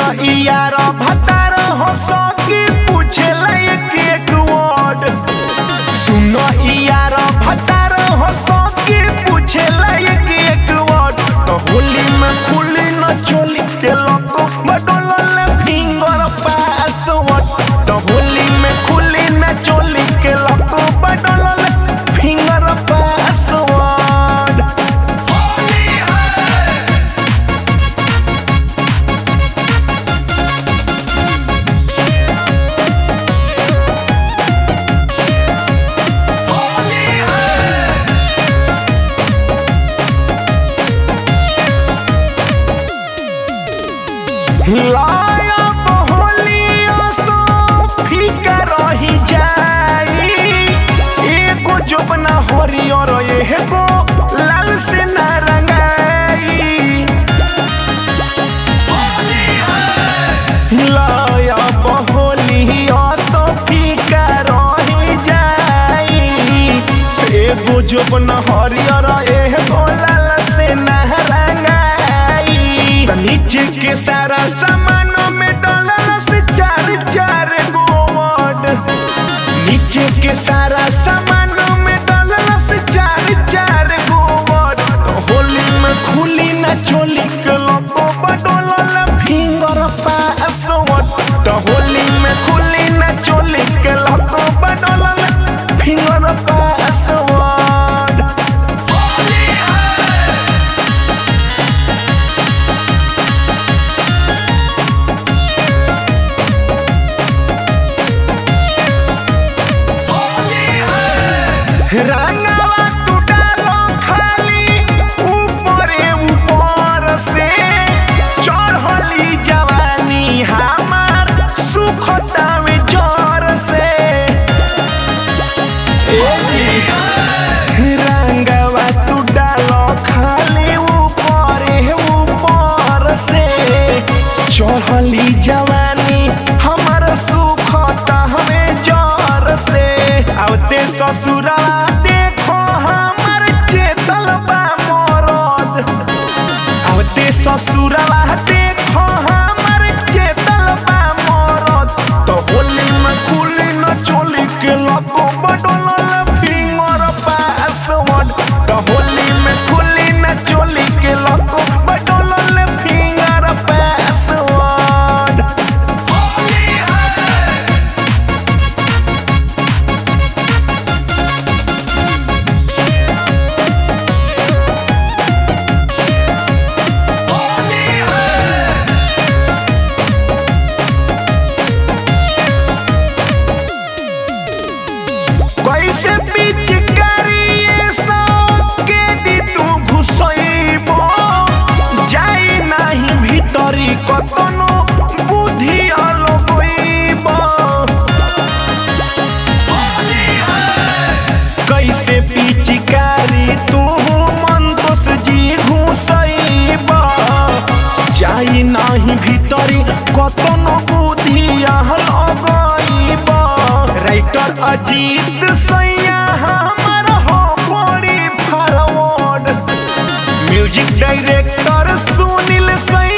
यार भतार हो सकी पूछे लायक एक वर्ड। सुनो यार भतार हो सकी पूछे लायक एक वर्ड। तो होली में खुली न चोली के लोग बदलल फिंगर पासवर्ड। तो होली में खुली न चोली के लोग बदलल फिंगर पासवर्ड। लाया बहोलिया सो फीका रही जाई। एगो जोबना हरियर एगो लाल से ना रंगाई। लाया बहोलिया सो फीका रही जाई। एगो जोबना हरियर एगो लाल से ना रंगाई। नीचे के सारा सामानों में डॉलर से चार गो वर्ड। नीचे के सारा सामानों में डॉलर से चार गो वर्ड। तो होली में खुली न चोली के लोगों बदलल फिंगर पासवर्ड। तो होली में खुली न चोली के लोगों बदलल फिंगर पासवर्ड। रंगवा तू डालो खाली ऊपरे ऊपर से। चढ़ली जवानी हमार सुखतावे जोर से। रंगवा तू डालो खाली ऊपरे ऊपर से। चढ़ली जवानी हमार सुखता हमें जोर से। आवते ससुरा देखो हमर चेतल बा मरद। आवते ससुरा देखो हमर चेतल बा मरद। तो होली में खुली न चोली के लोगो बदलल फिंगर पासवर्ड। तो होली में खुली न चोली के लोगो बदलल फिंगर पासवर्ड। कैसे पिचकारी सो के दी तू घुसैबो। जाई नाही भीतरी कतनो बुद्धि अलगैबो। कैसे पिचकारी तू मंतोष जी घुसैबो। जाई नाही भीतरी कतनो बुद्धि अलगैबो। राइटर अजीत सैया हमर हो बड़ी फॉरवर्ड। म्यूजिक डायरेक्टर सुनील सैया